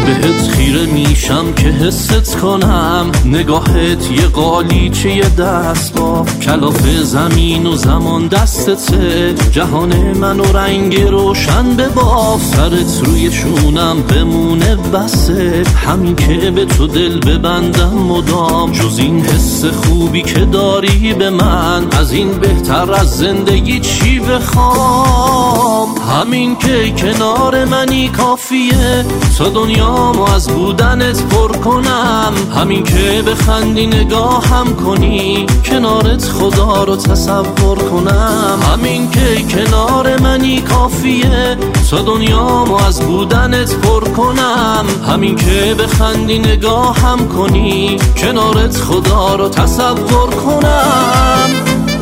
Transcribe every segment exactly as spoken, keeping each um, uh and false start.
بهت خیره میشم که حست کنم، نگاهت یه قالیچه دست با کلاف زمین و زمان دستته، جهان منو رنگ روشن بباف، سرت روی شونم بمونه بسه، همین که به تو دل ببندم مدام، جز این حس خوبی که داری به من، از این بهتر از زندگی چی بخوام؟ همین که کنار منی کافیه تا دنیامو از بودنت پر کنم، همین که بخندی نگاهم کنی کنارت خدا رو تصور کنم، همین که کنار منی کافیه تا دنیامو از بودنت پر کنم، همین که بخندی نگاهم کنی کنارت خدا رو تصور کنم.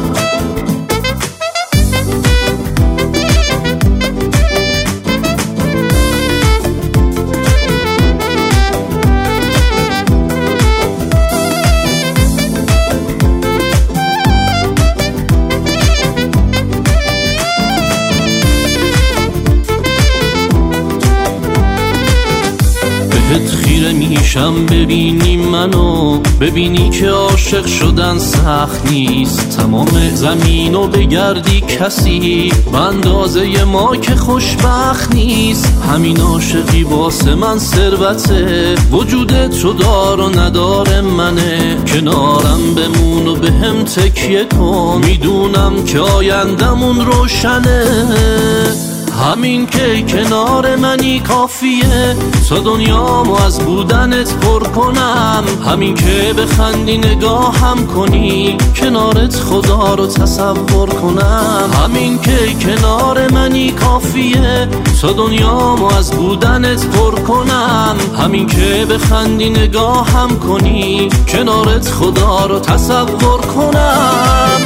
بهت خیره میشم ببینی منو، ببینی که عاشق شدن سخت نیست، تمام زمینو بگردی کسی به اندازه ما که خوشبخت نیست، همین عاشقی واسه من ثروته، وجودت رو دار و ندار منه، کنارم بمون و به هم تکیه کن، میدونم که آیندمون روشنه، همین که کنار منی کافیه تا دنیامو از بودنت پر کنم، همین که بخندی نگاهم کنی کنارت خدا رو تصور کنم، همین که کنار منی کافیه تا دنیامو از بودنت پر کنم، همین که بخندی نگاهم کنی کنارت خدا رو تصور کنم.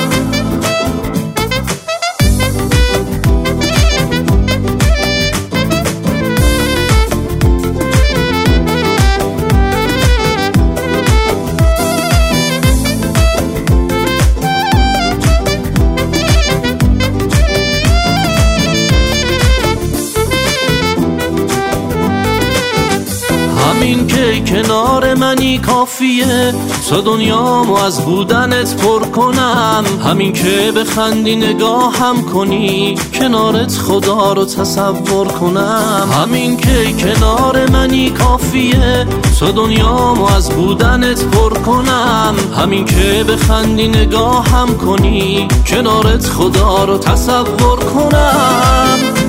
همین که کنار منی کافیه تا دنیامو از بودنت پر کنم، همین که بخندی نگاهم کنی کنارت خدا رو تصور کنم، همین که کنار منی کافیه تا دنیامو از بودنت پر کنم، همین که بخندی نگاهم کنی کنارت خدا رو تصور کنم.